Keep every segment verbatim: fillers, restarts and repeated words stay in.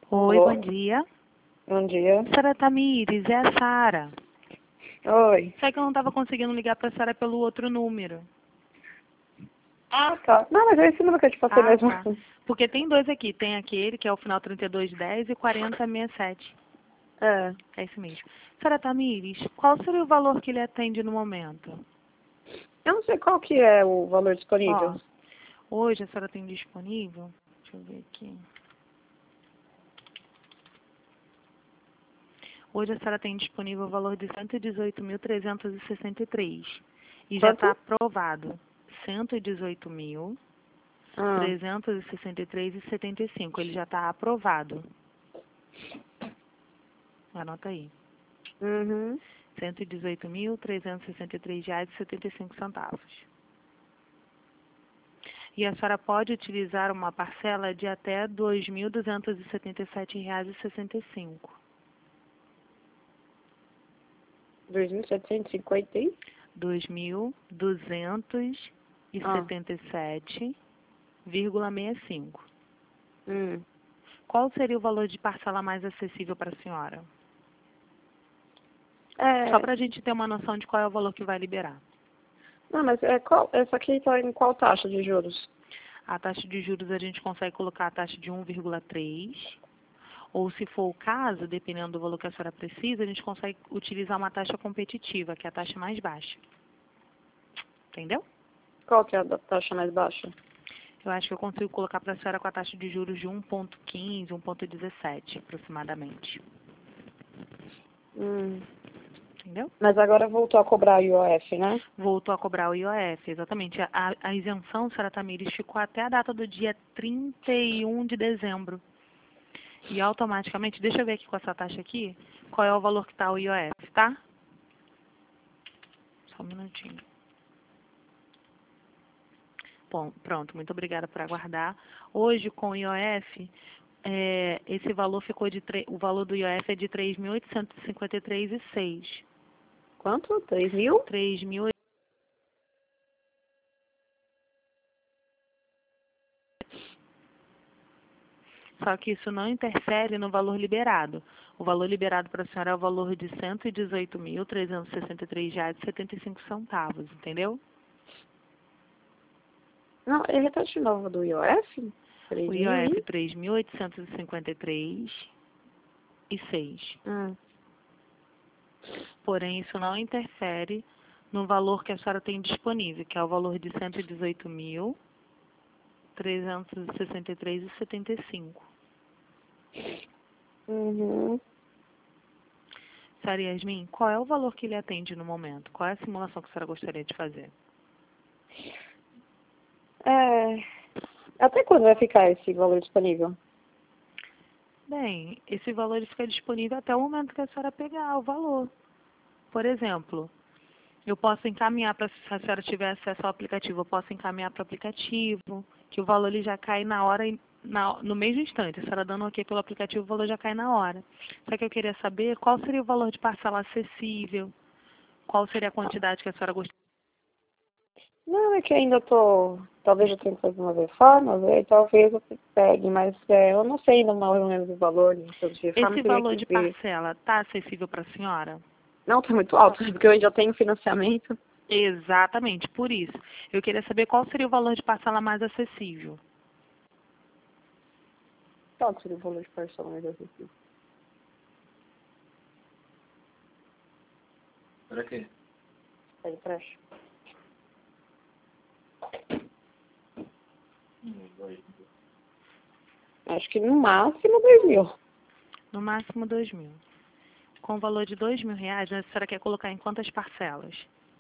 Oi, Alô? bom dia. Bom dia. Senhora Tamires, é a Sara. Oi. Só que eu não estava conseguindo ligar para a Sara pelo outro número. Ah, tá. Não, mas é esse número que eu te passei Ah, mesmo. tá. Porque tem dois aqui. Tem aquele, que é o final trinta e dois dez e quarenta sessenta e sete. É. É esse mesmo. Senhora Tamires, qual seria o valor que ele atende no momento? Eu não sei qual que é o valor Ó, disponível. hoje a senhora tem disponível... Deixa eu ver aqui. Hoje a senhora tem disponível o valor de cento e dezoito mil trezentos e sessenta e três. E já está Quanto? aprovado. cento e dezoito mil Ah. trezentos e sessenta e três e setenta e cinco. Ele já está aprovado. Anota aí. Uhum. cento e dezoito mil trezentos e sessenta e três reais e setenta e cinco centavos. E a senhora pode utilizar uma parcela de até dois mil duzentos e setenta e sete reais e sessenta e cinco. dois mil setecentos e cinquenta e... dois mil duzentos e Ah. setenta e sete vírgula sessenta e cinco. Hum. Qual seria o valor de parcela mais acessível para a senhora? É... Só para a gente ter uma noção de qual é o valor que vai liberar. Não, mas é qual... essa aqui tá em qual taxa de juros? A taxa de juros a gente consegue colocar a taxa de um vírgula três. Ou se for o caso, dependendo do valor que a senhora precisa, a gente consegue utilizar uma taxa competitiva, que é a taxa mais baixa. Entendeu? Qual que é a da- taxa mais baixa? Eu acho que eu consigo colocar para a senhora com a taxa de juros de um vírgula quinze, um vírgula dezessete, aproximadamente. Hum. Entendeu? Mas agora voltou a cobrar o I O F, né? Voltou a cobrar o I O F, exatamente. A, a isenção, senhora Tamires, ficou até a data do dia trinta e um de dezembro. E automaticamente, deixa eu ver aqui com essa taxa aqui, qual é o valor que está o I O F, tá? Só um minutinho. Bom, pronto, muito obrigada por aguardar. Hoje, com o I O F, é, esse valor ficou de... tre- o valor do I O F é de três mil oitocentos e cinquenta e três reais e seis centavos. Quanto? três mil? três mil. Só que isso não interfere no valor liberado. O valor liberado para a senhora é o valor de cento e dezoito mil trezentos e sessenta e três reais e setenta e cinco centavos, entendeu? Não, ele repete de novo do I O F? O três I O mil F e... três mil oitocentos e cinquenta e três e seis. Hum. Porém, isso não interfere no valor que a senhora tem disponível, que é o valor de cento e dezoito mil trezentos e sessenta e três e setenta e cinco. Uhum. Senhora Yasmin, qual é o valor que ele atende no momento? Qual é a simulação que a senhora gostaria de fazer? É... Até quando vai ficar esse valor disponível? Bem, esse valor ele fica disponível até o momento que a senhora pegar o valor. Por exemplo, eu posso encaminhar para, se a senhora tiver acesso ao aplicativo, eu posso encaminhar para o aplicativo, que o valor ele já cai na hora, e- na- no mesmo instante. A senhora dando ok pelo aplicativo, o valor já cai na hora. Só que eu queria saber qual seria o valor de parcela acessível, qual seria a quantidade que a senhora gostaria. Não, é que ainda tô... Talvez eu tenha que fazer umas reformas, aí talvez eu pegue, mas é, eu não sei ainda mais ou menos o valor de todas as reformas, Esse teria valor que de ver. parcela está acessível para a senhora? Não, tá muito alto, porque eu ainda tenho financiamento. Exatamente, por isso. Eu queria saber qual seria o valor de parcela mais acessível. Qual seria o valor de parcelamento aqui? Para quê? É empréstimo. Acho que no máximo dois mil. No máximo dois mil. Com o valor de dois mil reais, a senhora quer colocar em quantas parcelas?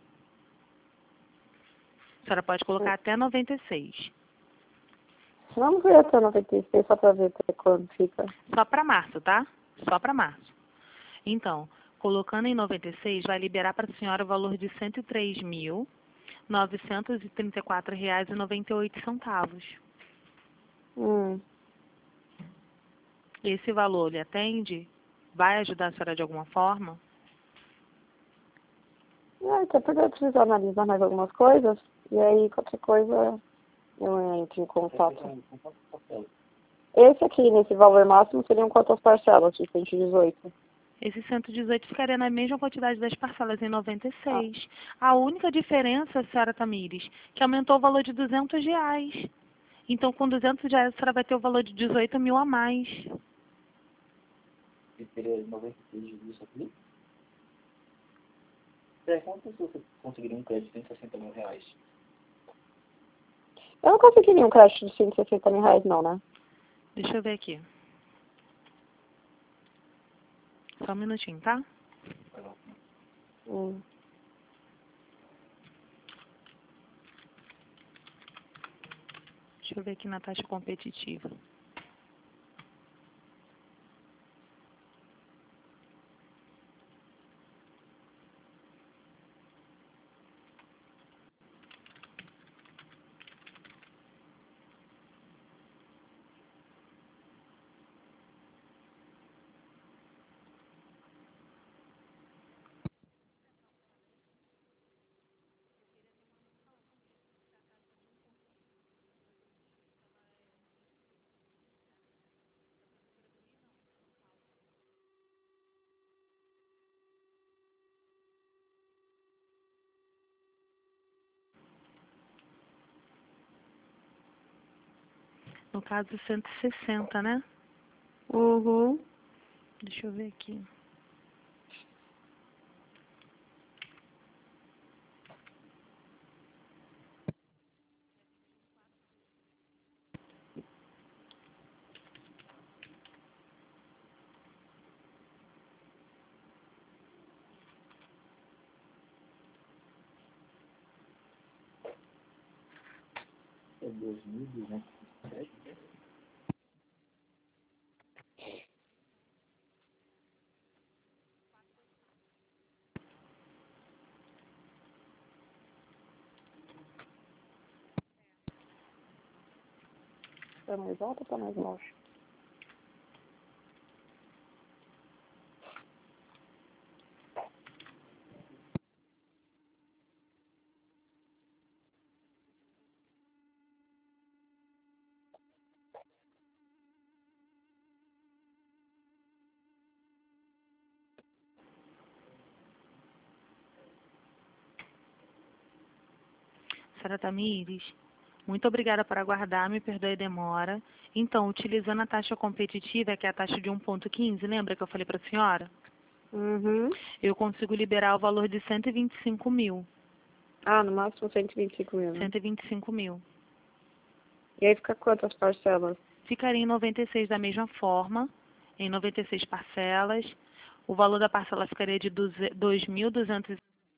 A senhora pode colocar até noventa e seis. Vamos ver até noventa e seis, só pra ver até quando fica. Só para março, tá? Só para março. Então, colocando em noventa e seis, vai liberar para a senhora o valor de cento e três mil novecentos e trinta e quatro reais e noventa e oito centavos. Hum. Esse valor lhe atende? Vai ajudar a senhora de alguma forma? É, até porque eu preciso analisar mais algumas coisas, e aí qualquer coisa eu entro em contato. esse aqui, nesse valor máximo, seriam quantas parcelas de cento e dezoito? Esse cento e dezoito ficaria na mesma quantidade das parcelas, em noventa e Ah. seis. A única diferença, senhora Tamires, que aumentou o valor de duzentos reais. Então, com duzentos reais, a senhora vai ter o valor de dezoito mil a mais. E teria noventa e seis disso aqui? É, quantas pessoas você conseguiria um crédito de cento e sessenta mil reais? Eu não conseguiria um crédito de cento e sessenta mil reais, não, né? Deixa eu ver aqui. Só um minutinho, tá? Hum. Deixa eu ver aqui na taxa competitiva. No caso, cento e sessenta, né? Uhum. Deixa eu ver aqui. É dois mil e duzentos e dez? Tá mais alto ou tá mais baixo? Senhora Tamires, muito obrigada por aguardar, me perdoe a demora. Então, utilizando a taxa competitiva, que é a taxa de um ponto quinze, lembra que eu falei para a senhora? Uhum. Eu consigo liberar o valor de cento e vinte e cinco mil. Ah, no máximo cento e vinte e cinco mil, né? cento e vinte e cinco mil. E aí fica quantas parcelas? Ficaria em noventa e seis da mesma forma, em noventa e seis parcelas. O valor da parcela ficaria de dois mil duzentos,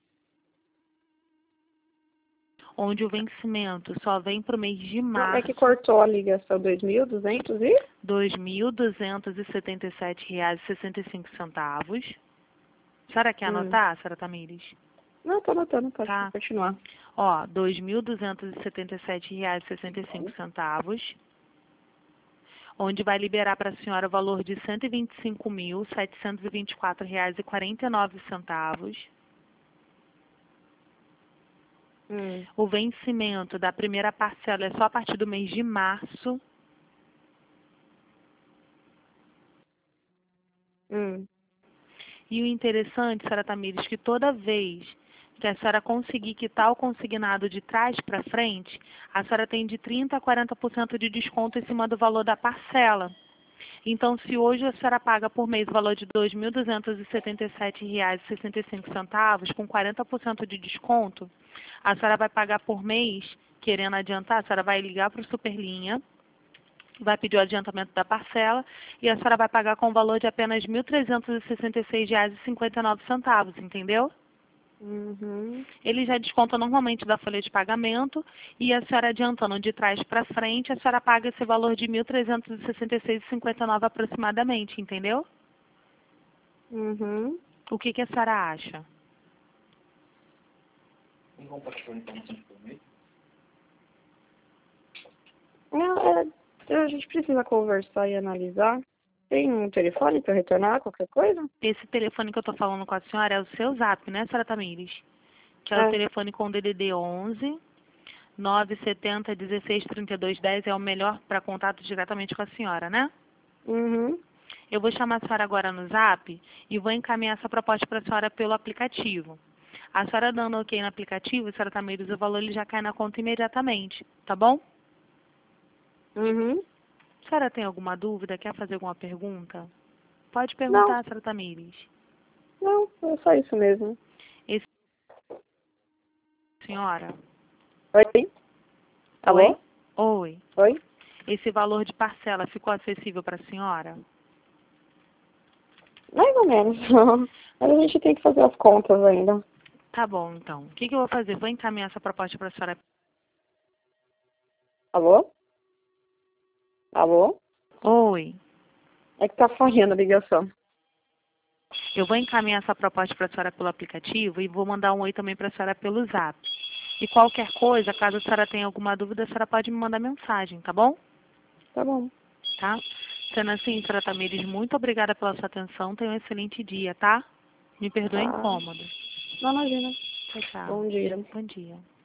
onde o vencimento só vem para o mês de Não, é que março. cortou a ligação dois mil duzentos e? dois mil duzentos e setenta e sete reais e sessenta e cinco centavos. A senhora quer Hum. anotar, senhora Tamires? Não, tô anotando, pode Tá. continuar. Ó, dois mil duzentos e setenta e sete reais e sessenta e cinco centavos, onde vai liberar para a senhora o valor de cento e vinte e cinco mil setecentos e vinte e quatro reais e quarenta e nove centavos. Hum. O vencimento da primeira parcela é só a partir do mês de março. Hum. E o interessante, senhora Tamires, que toda vez que a senhora conseguir quitar o consignado de trás para frente, a senhora tem de trinta a quarenta por cento de desconto em cima do valor da parcela. Então, se hoje a senhora paga por mês o valor de dois mil duzentos e setenta e sete reais e sessenta e cinco centavos, com quarenta por cento de desconto, a senhora vai pagar por mês, querendo adiantar, a senhora vai ligar para o Superlinha, vai pedir o adiantamento da parcela e a senhora vai pagar com o valor de apenas mil trezentos e sessenta e seis reais e cinquenta e nove centavos, entendeu? Uhum. Ele já desconta normalmente da folha de pagamento e a senhora adiantando de trás para frente, a senhora paga esse valor de mil trezentos e sessenta e seis reais e cinquenta e nove centavos aproximadamente, entendeu? Uhum. O que, que a senhora acha? Tem como passar informações por mês? Não, é, a gente precisa conversar e analisar. Tem um telefone para retornar qualquer coisa? Esse telefone que eu estou falando com a senhora é o seu zap, né, senhora Tamires? Que é o É. telefone com D D D onze nove sete zero, dezesseis, trinta e dois, dez é o melhor para contato diretamente com a senhora, né? Uhum. Eu vou chamar a senhora agora no Zap e vou encaminhar essa proposta para a senhora pelo aplicativo. A senhora dando ok no aplicativo, a senhora Tamires, o valor ele já cai na conta imediatamente, tá bom? Uhum. A senhora tem alguma dúvida? Quer fazer alguma pergunta? Pode Não, perguntar, senhora Tamires. não, é só isso mesmo. Esse... Senhora? Oi? Alô? Oi? Oi. Oi? Esse valor de parcela ficou acessível para a senhora? Mais ou menos. Mas a gente tem que fazer as contas ainda. Tá bom, então. O que, que eu vou fazer? Vou encaminhar essa proposta para a senhora. Alô? Alô? Oi. É que tá falhando a ligação. Eu vou encaminhar essa proposta para a senhora pelo aplicativo e vou mandar um oi também para a senhora pelo Zap. E qualquer coisa, caso a senhora tenha alguma dúvida, a senhora pode me mandar mensagem, tá bom? Tá bom. Tá? Sendo assim, senhora Tamires, muito obrigada pela sua atenção. Tenha um excelente dia, tá? Me perdoe o Tá. incômodo. Não, imagina. Tchau, tchau. Bom dia. Bom dia.